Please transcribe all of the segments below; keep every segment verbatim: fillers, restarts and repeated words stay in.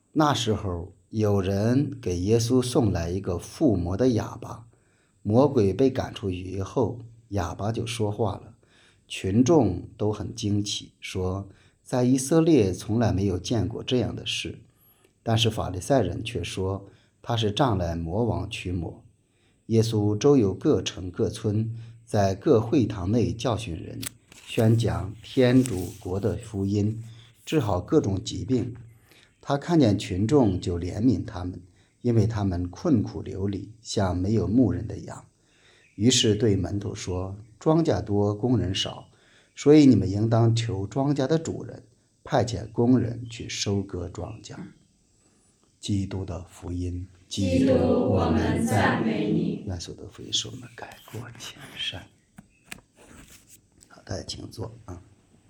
那时候有人给耶稣送来一个附魔的哑巴，魔鬼被赶出去以后，哑巴就说话了。群众都很惊奇，说在以色列从来没有见过这样的事。但是法利赛人却说他是仗来魔王驱魔。耶稣周游各城各村，在各会堂内教训人，宣讲天主国的福音，治好各种疾病。他看见群众就怜悯他们，因为他们困苦流离，像没有牧人的羊。于是对门徒说，庄稼多，工人少，所以你们应当求庄稼的主人派遣工人去收割庄稼。基督的福音。 基督，我们赞美你。 愿所得福音使我们改过迁善。好，大家请坐啊。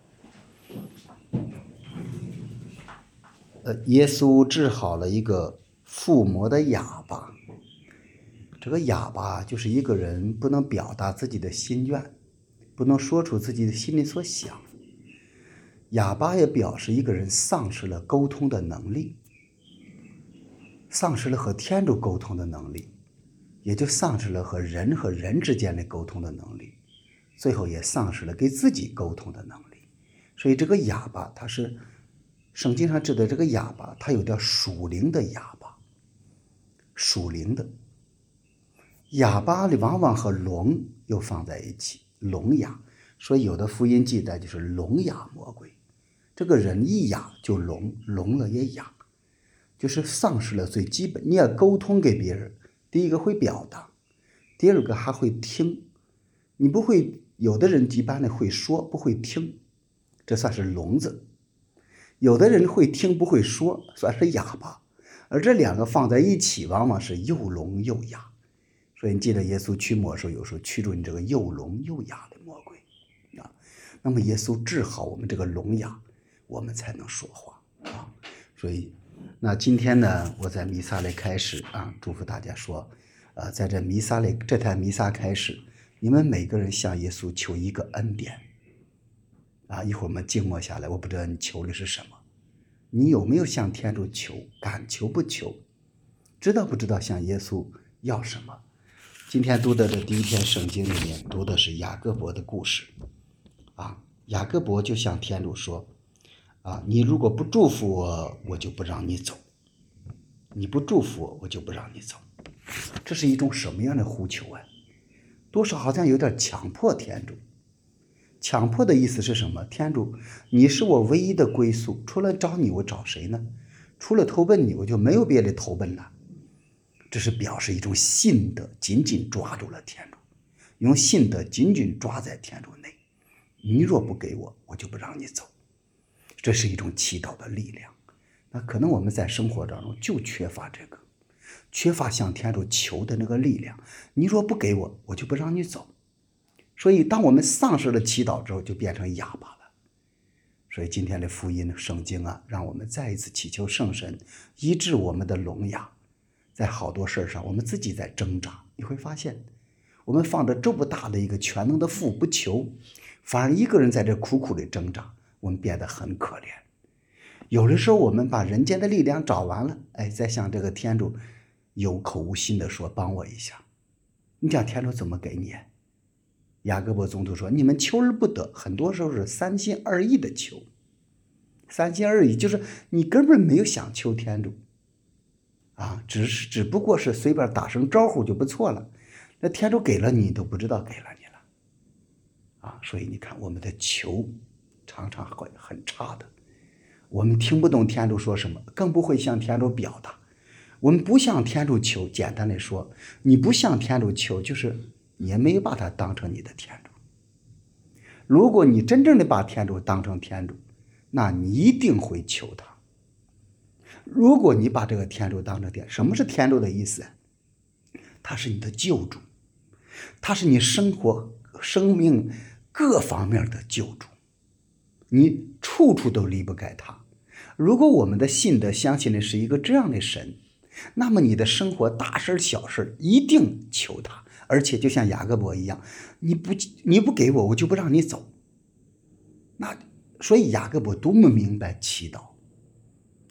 呃，耶稣治好了一个附魔的哑巴。这个哑巴就是一个人不能表达自己的心愿，不能说出自己的心里所想。哑巴也表示一个人丧失了沟通的能力，丧失了和天主沟通的能力，也就丧失了和人和人之间的沟通的能力，最后也丧失了跟自己沟通的能力。所以这个哑巴，它是圣经上指的这个哑巴，它有点属灵的哑巴，属灵的哑巴里往往和聋又放在一起，聋哑。所以有的福音记载就是聋哑魔鬼，这个人一哑就聋，聋了也哑，就是丧失了最基本。你要沟通给别人，第一个会表达，第二个还会听。你不会，有的人一般的会说不会听，这算是聋子。有的人会听不会说，算是哑巴。而这两个放在一起，往往是又聋又哑。所以你记得耶稣驱魔的时候，有时候驱逐你这个又聋又哑的魔鬼啊。那么耶稣治好我们这个聋哑，我们才能说话啊。所以那今天呢，我在弥撒里开始啊，祝福大家说，呃，在这弥撒里这台弥撒开始，你们每个人向耶稣求一个恩典啊。一会儿我们静默下来，我不知道你求的是什么，你有没有向天主求，敢求不求，知道不知道向耶稣要什么。今天读的这第一篇圣经里面读的是雅各伯的故事啊。雅各伯就向天主说啊，你如果不祝福我，我就不让你走，你不祝福我，我就不让你走。这是一种什么样的呼求啊？多少好像有点强迫天主。强迫的意思是什么？天主，你是我唯一的归宿，除了找你我找谁呢？除了投奔你，我就没有别的投奔了。这是表示一种信德紧紧抓住了天主，用信德紧紧抓在天主内。你若不给我，我就不让你走。这是一种祈祷的力量。那可能我们在生活当中就缺乏这个，缺乏向天主求的那个力量。你若不给我，我就不让你走。所以当我们丧失了祈祷之后，就变成哑巴了。所以今天的福音圣经啊，让我们再一次祈求圣神医治我们的聋哑。在好多事上我们自己在挣扎，你会发现我们放着这么大的一个全能的父不求，反而一个人在这苦苦的挣扎，我们变得很可怜。有的时候我们把人间的力量找完了，哎，再向这个天主有口无心的说帮我一下，你讲天主怎么给你？雅各伯宗徒说，你们求而不得，很多时候是三心二意的求。三心二意就是你根本没有想求天主啊，只是只不过是随便打声招呼就不错了。那天主给了你，都不知道给了你了啊！所以你看，我们的求常常会很差的，我们听不懂天主说什么，更不会向天主表达。我们不向天主求，简单的说，你不向天主求，就是你也没有把他当成你的天主。如果你真正的把天主当成天主，那你一定会求他。如果你把这个天主当成天，什么是天主的意思？他是你的救主，他是你生活生命各方面的救主，你处处都离不开他。如果我们的信德相信的是一个这样的神，那么你的生活大事小事一定求他，而且就像雅各伯一样，你不你不给我，我就不让你走。那所以雅各伯多么明白祈祷，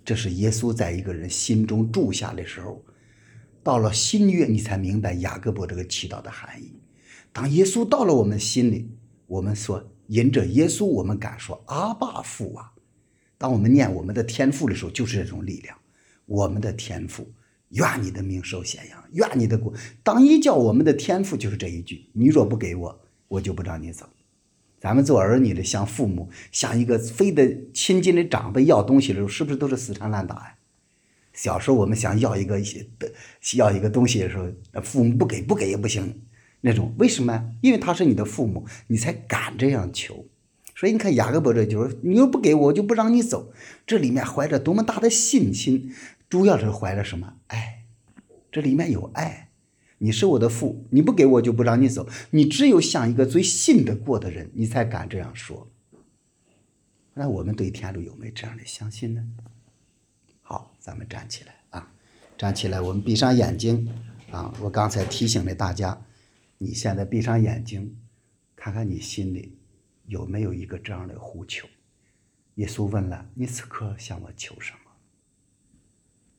这是耶稣在一个人心中住下的时候，到了新约你才明白雅各伯这个祈祷的含义。当耶稣到了我们心里，我们说因着耶稣我们敢说阿爸父啊。当我们念我们的天父的时候，就是这种力量。我们的天父，愿你的名受显扬，愿你的国。当一叫我们的天父，就是这一句，你若不给我，我就不让你走。咱们做儿女的向父母，向一个非得亲近的长辈要东西的时候，是不是都是死缠烂打呀？小时候我们想要一个要一个东西的时候，父母不给，不给也不行，那种为什么？因为他是你的父母，你才敢这样求。所以你看雅各伯这就是你又不给我，我就不让你走。这里面怀着多么大的信心，主要是怀着什么？爱，这里面有爱。你是我的父，你不给我就不让你走。你只有像一个最信得过的人，你才敢这样说。那我们对天主有没有这样的相信呢？好，咱们站起来啊，站起来，我们闭上眼睛啊。我刚才提醒了大家，你现在闭上眼睛，看看你心里有没有一个这样的呼求。耶稣问了，你此刻向我求什么？